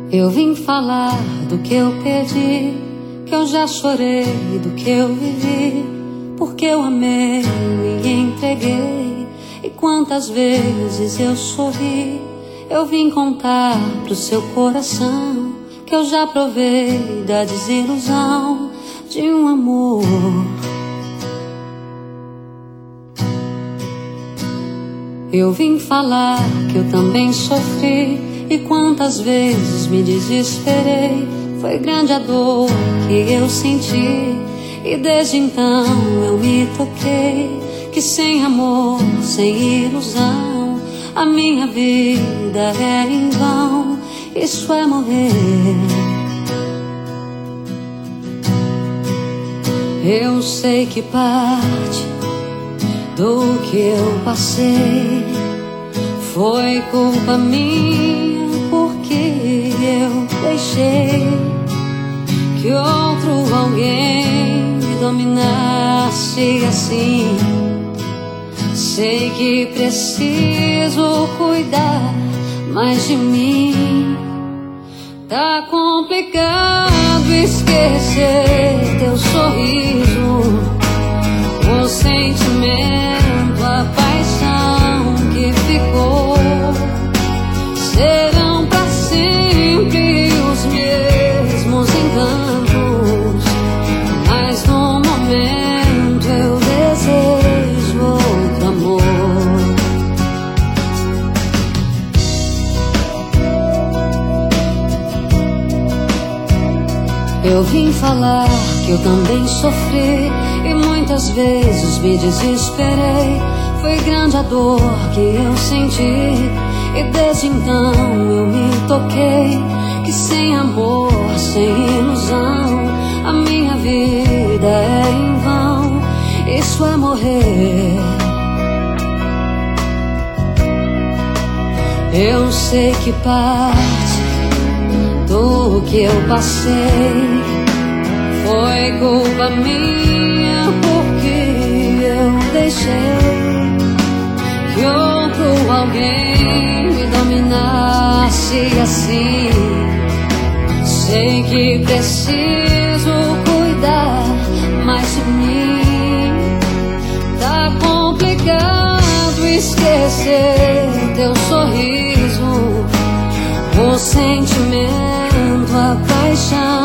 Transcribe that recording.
Eu vim falar do que eu perdi, que eu já chorei, do que eu vivi, porque eu amei, me entreguei. E quantas vezes eu sorri. Eu vim contar pro seu coração que eu já provei da desilusão de um amor. Eu vim falar que eu também sofri. E quantas vezes me desesperei. Foi grande a dor que eu senti. E desde então eu me toquei que sem amor, sem ilusão, a minha vida é em vão. Isso é morrer. Eu sei que parte do que eu passei foi culpa minha, porque eu deixei que outro alguém me dominasse assim. Sei que preciso cuidar mais de mim. Tá complicado esquecer teu sorriso, o sentimento, a paixão que ficou. Serão pra sempre os mesmos encantos, mas no momento eu desejo outro amor. Eu vim falar que eu também sofri e muitas vezes me desesperei. Foi grande a dor que eu senti e desde então eu me toquei que sem amor, sem ilusão, a minha vida é em vão. Isso é morrer. Eu sei que parte do que eu passei foi culpa minha, porque eu deixei que outro alguém me dominasse assim. Sei que preciso cuidar mais de mim. Tá complicado esquecer teu sorriso, o sentimento, a paixão